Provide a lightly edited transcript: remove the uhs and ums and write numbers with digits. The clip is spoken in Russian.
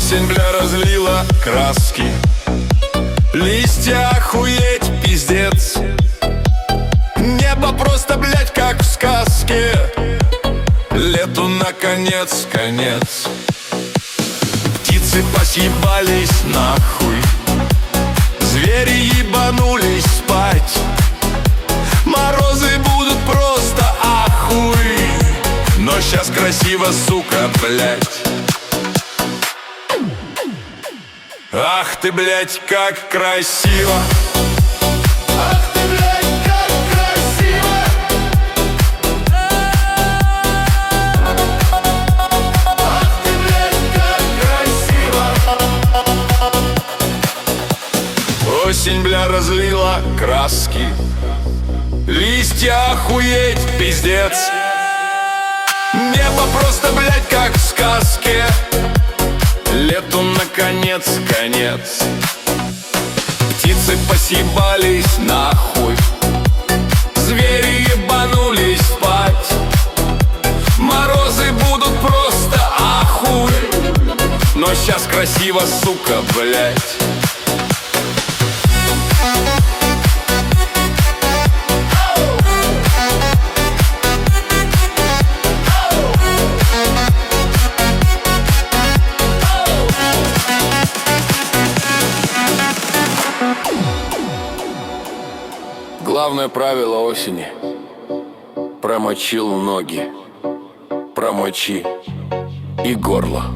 Осень, бля, разлила краски, листья охуеть, пиздец. Небо просто, блядь, как в сказке. Лету наконец, конец. Птицы посъебались нахуй, звери ебанулись спать. Морозы будут просто ахуй, но щас красиво, сука, блядь. Ах ты, блядь, как красиво! Ах ты, блядь, как красиво! Ах ты, блядь, как красиво! Осень, бля, разлила краски, листья охуеть, пиздец. Небо просто, блядь, как в сказке. Лету наконец, конец. Птицы посъебались нахуй, звери ебанулись спать. Морозы будут просто ахуй, но щас красиво, сука, блядь. Главное правило осени: промочил ноги, промочи и горло.